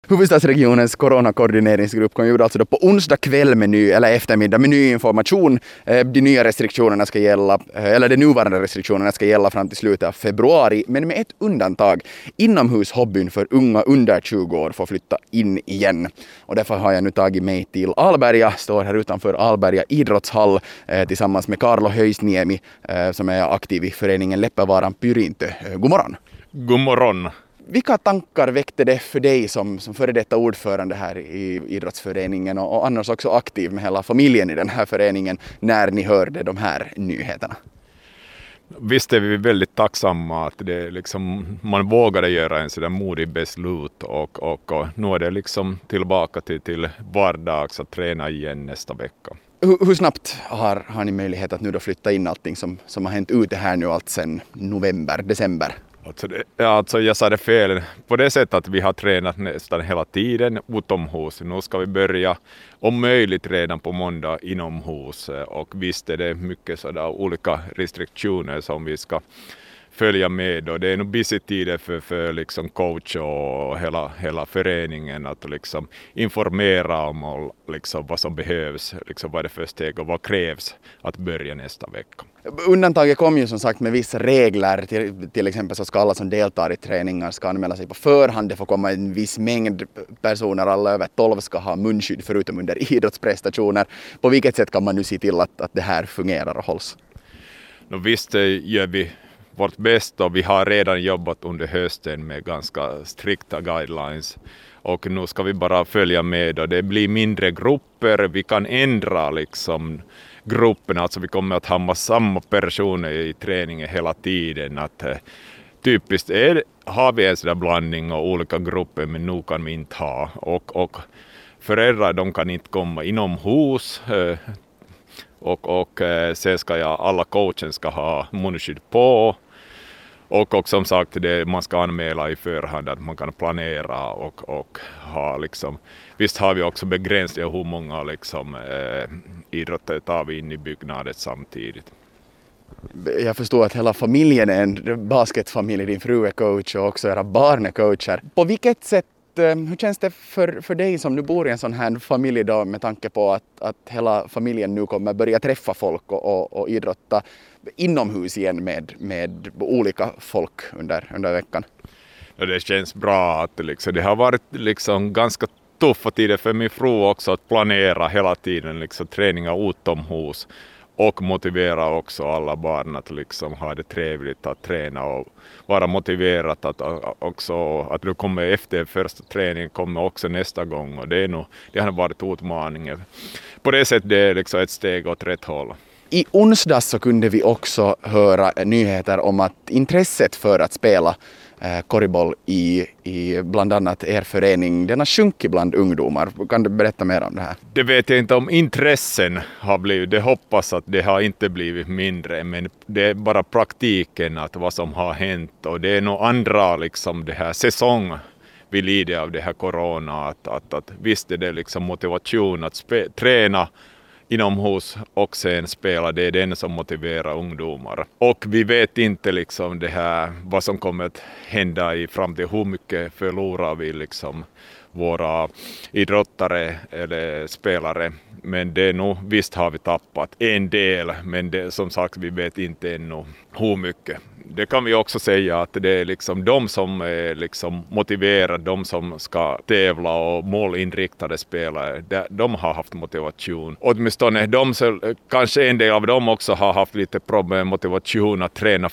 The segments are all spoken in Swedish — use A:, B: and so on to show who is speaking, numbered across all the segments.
A: Huvudstadsregionens coronakoordineringsgrupp kom ju alltså då på onsdag kväll med eller eftermiddag med ny information. De nya restriktionerna ska gälla, eller de nuvarande restriktionerna ska gälla fram till slutet av februari, men med ett undantag. Inomhushobbyn för unga under 20 år får flytta in igen. Och därför har jag nu tagit mig till Alberga, står här utanför Alberga idrottshall tillsammans med Carlo Höysniemi som är aktiv i föreningen Leppävaran Pyrintö. God morgon.
B: God morgon.
A: Vilka tankar väckte det för dig som före detta ordförande här i idrottsföreningen och annars också aktiv med hela familjen i den här föreningen när ni hörde de här nyheterna?
B: Visst är vi väldigt tacksamma att det liksom, man vågade göra en sådär modig beslut och nu är det liksom tillbaka till vardags att träna igen nästa vecka.
A: Hur snabbt har ni möjlighet att nu då flytta in allting som har hänt ute här nu allt sedan november, december?
B: Alltså jag sa det fel. På det sättet att vi har tränat nästan hela tiden utomhus. Nu ska vi börja om möjligt redan på måndag inomhus. Och visst är det mycket sådär olika restriktioner som vi ska följa med. Och det är nog busy tider för liksom coach och hela föreningen att liksom informera om liksom vad som behövs, liksom vad det för steg och vad krävs att börja nästa vecka.
A: Undantaget kom ju som sagt med vissa regler, till exempel så ska alla som deltar i träningar ska anmäla sig på förhand, det får komma en viss mängd personer, alla över 12 ska ha munskydd förutom under idrottsprestationer. På vilket sätt kan man nu se till att det här fungerar och hålls?
B: Visst gör vi vårt bästa och vi har redan jobbat under hösten med ganska strikta guidelines. Och nu ska vi bara följa med och det blir mindre grupper, vi kan ändra liksom grupperna, alltså vi kommer att ha samma personer i träningen hela tiden. Att, typiskt har vi en sån där blandning och olika grupper men nu kan vi inte ha. Och föräldrar de kan inte komma inomhus och sen ska alla coachen ska ha munskydd på. Och som sagt, man ska anmäla i förhand att man kan planera och ha liksom, visst har vi också begränsningar hur många liksom, idrotter tar vi in i byggnaden samtidigt.
A: Jag förstår att hela familjen är en basketfamilj, din fru är coach och också era barn är coacher. På vilket sätt, hur känns det för dig som nu bor i en sån här familj då, med tanke på att hela familjen nu kommer börja träffa folk och idrotta inomhus igen med olika folk under veckan?
B: Ja, det känns bra att liksom, det har varit liksom ganska tuffa tider för min fru också att planera hela tiden liksom, träningar utomhus och motivera också alla barn att liksom, ha det trevligt att träna och vara motiverat att också att du kommer efter första träningen kommer också nästa gång och det har varit utmaningen. På det sättet det är liksom ett steg åt rätt håll.
A: I onsdags så kunde vi också höra nyheter om att intresset för att spela korriboll i bland annat er förening, den har sjunkit bland ungdomar. Kan du berätta mer om det här?
B: Det vet jag inte om intressen har blivit. Det hoppas att det har inte blivit mindre, men det är bara praktiken att vad som har hänt och det är nog andra liksom det här säsong vi lider av det här corona att visst är det liksom motivation att träna inomhus och sen spela, det är den som motiverar ungdomar. Och vi vet inte liksom det här, vad som kommer att hända i framtiden, hur mycket förlorar vi liksom våra idrottare eller spelare. Men det är nog, visst har vi tappat en del, men det, som sagt vi vet inte ännu hur mycket. Det kan vi också säga att det är liksom de som är liksom motiverade, de som ska tävla och målinriktade spelare, de har haft motivation. Åtminstone kanske en del av dem också har haft lite problem med motivation att träna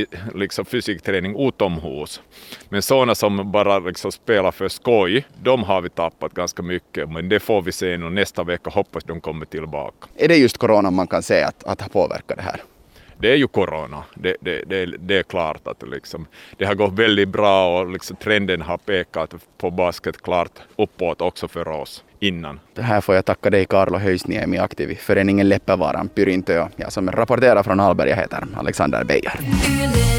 B: fysikträning utomhus. Men sådana som bara liksom spelar för skoj, de har vi tappat ganska mycket. Men det får vi se nu nästa vecka, hoppas de kommer tillbaka.
A: Är det just corona man kan säga att ha påverkat det här?
B: Det är ju corona, det är klart att liksom, det har gått väldigt bra och liksom trenden har pekat på basket klart uppåt också för oss innan.
A: Det här får jag tacka dig Carlo Höysniemi, aktiv i föreningen Leppävaran Pyrintö. Jag som rapporterar från Alberga heter Alexander Beijer.